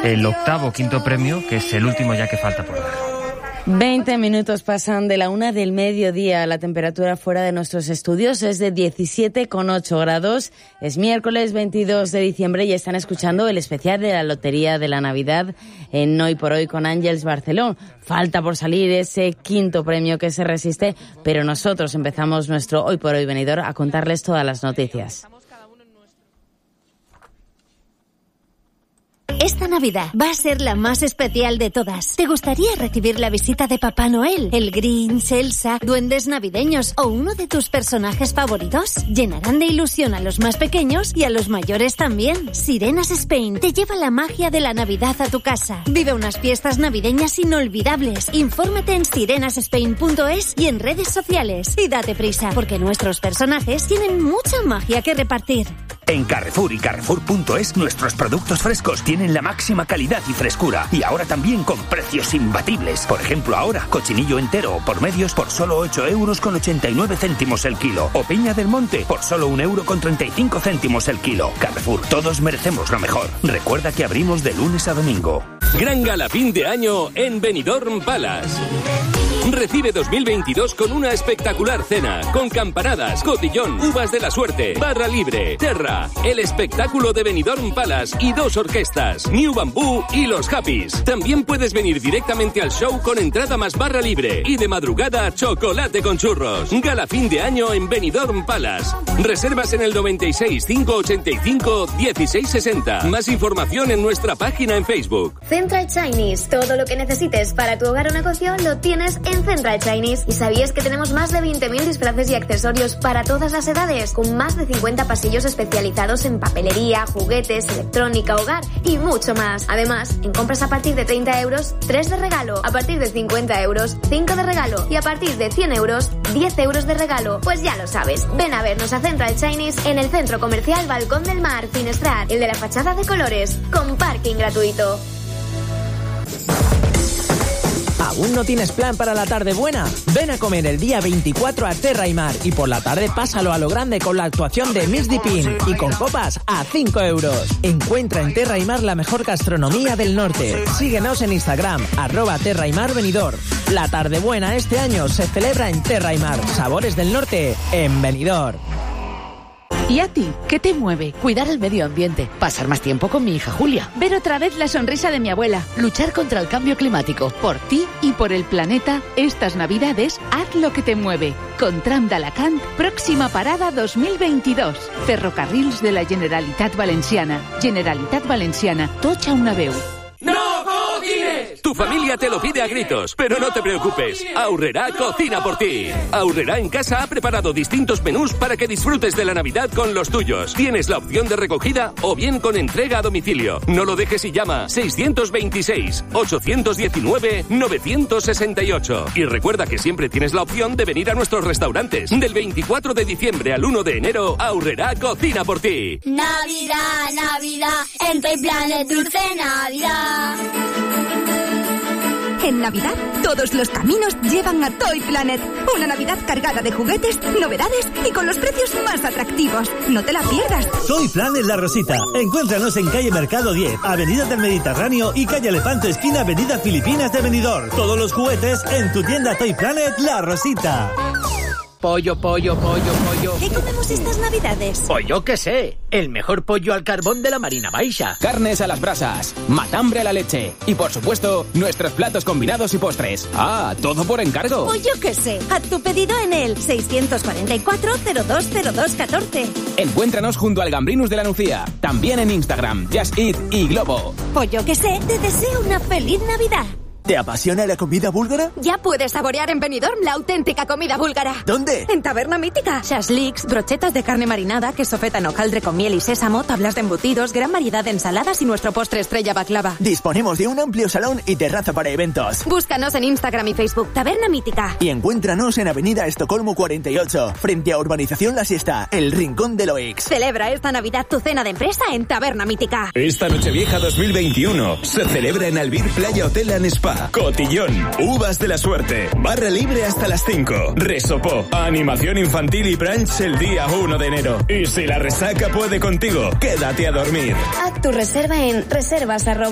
el octavo quinto premio, que es el último ya que falta por dar. 20 minutos pasan de la 1 del mediodía. La temperatura fuera de nuestros estudios es de 17,8 grados. Es miércoles 22 de diciembre y están escuchando el especial de la Lotería de la Navidad en Hoy por Hoy con Ángeles Barceló. Falta por salir ese quinto premio que se resiste, pero nosotros empezamos nuestro Hoy por Hoy venidor a contarles todas las noticias. Esta Navidad va a ser la más especial de todas. ¿Te gustaría recibir la visita de Papá Noel, el Grinch, Elsa, duendes navideños o uno de tus personajes favoritos? Llenarán de ilusión a los más pequeños y a los mayores también. Sirenas Spain te lleva la magia de la Navidad a tu casa. Vive unas fiestas navideñas inolvidables. Infórmate en sirenaspain.es y en redes sociales. Y date prisa, porque nuestros personajes tienen mucha magia que repartir. En Carrefour y Carrefour.es nuestros productos frescos tienen la máxima calidad y frescura y ahora también con precios imbatibles. Por ejemplo, ahora cochinillo entero o por medios por solo 8,89 € el kilo o piña del monte por solo 1,35 € el kilo. Carrefour, todos merecemos lo mejor. Recuerda que abrimos de lunes a domingo. Gran gala fin de año en Benidorm Palace. Recibe 2022 con una espectacular cena, con campanadas, cotillón, uvas de la suerte, barra libre, Terra, el espectáculo de Benidorm Palace y 2 orquestas, New Bamboo y Los Happys. También puedes venir directamente al show con entrada más barra libre y de madrugada chocolate con churros. Gala fin de año en Benidorm Palace. Reservas en el 96 585 1660. Más información en nuestra página en Facebook. Central Chinese. Todo lo que necesites para tu hogar o negocio lo tienes en Central Chinese. ¿Y sabías que tenemos más de 20.000 disfraces y accesorios para todas las edades? Con más de 50 pasillos especializados en papelería, juguetes, electrónica, hogar y mucho más. Además, en compras a partir de 30 €, 3 de regalo. A partir de 50 €, 5 de regalo. Y a partir de 100 €, 10 € de regalo. Pues ya lo sabes. Ven a vernos a Central Chinese en el Centro Comercial Balcón del Mar, Finestrat, el de la fachada de colores, con parking gratuito. ¿Aún no tienes plan para la tarde buena? Ven a comer el día 24 a Terra y Mar y por la tarde pásalo a lo grande con la actuación de Miss Dipin y con copas a 5 €. Encuentra en Terra y Mar la mejor gastronomía del norte. Síguenos en Instagram, @Terra y Mar Benidorm. La tarde buena este año se celebra en Terra y Mar. Sabores del norte en Benidorm. ¿Y a ti? ¿Qué te mueve? Cuidar el medio ambiente, pasar más tiempo con mi hija Julia, ver otra vez la sonrisa de mi abuela, luchar contra el cambio climático, por ti y por el planeta. Estas Navidades, haz lo que te mueve. Con Tram d'Alacant, próxima parada 2022. Ferrocarrils de la Generalitat Valenciana. Generalitat Valenciana, tocha una veu. ¡No cocines! Tu familia te lo pide a gritos, pero no te preocupes. Aurrerá cocina por ti. Aurrerá en casa ha preparado distintos menús para que disfrutes de la Navidad con los tuyos. Tienes la opción de recogida o bien con entrega a domicilio. No lo dejes y llama 626 819 968. Y recuerda que siempre tienes la opción de venir a nuestros restaurantes. Del 24 de diciembre al 1 de enero, Aurrerá cocina por ti. Navidad, Navidad, en Toy Planet dulce Navidad. En Navidad, todos los caminos llevan a Toy Planet. Una Navidad cargada de juguetes, novedades y con los precios más atractivos. No te la pierdas. Toy Planet La Rosita. Encuéntranos en calle Mercado 10, Avenida del Mediterráneo y calle Elefanto esquina Avenida Filipinas de Benidorm. Todos los juguetes en tu tienda Toy Planet La Rosita. Pollo. ¿Qué comemos estas Navidades? Pues yo qué sé, el mejor pollo al carbón de la Marina Baixa. Carnes a las brasas, matambre a la leche y por supuesto, nuestros platos combinados y postres. Ah, todo por encargo. Pues yo qué sé, haz tu pedido en el 644 020214. Encuéntranos junto al Gambrinus de la Nucía, también en Instagram, Just Eat y Globo. Pues yo qué sé, te deseo una feliz Navidad. ¿Te apasiona la comida búlgara? Ya puedes saborear en Benidorm la auténtica comida búlgara. ¿Dónde? En Taberna Mítica. Shashliks, brochetas de carne marinada, queso feta en hojaldre con miel y sésamo, tablas de embutidos, gran variedad de ensaladas y nuestro postre estrella baklava. Disponemos de un amplio salón y terraza para eventos. Búscanos en Instagram y Facebook, Taberna Mítica. Y encuéntranos en Avenida Estocolmo 48, frente a Urbanización La Siesta, el Rincón de Loix. Celebra esta Navidad tu cena de empresa en Taberna Mítica. Esta Nochevieja 2021 se celebra en Albir Playa Hotel and Spa. Cotillón, uvas de la suerte, barra libre hasta las 5. Resopó, animación infantil y brunch el día 1 de enero. Y si la resaca puede contigo, quédate a dormir. Haz tu reserva en reservas@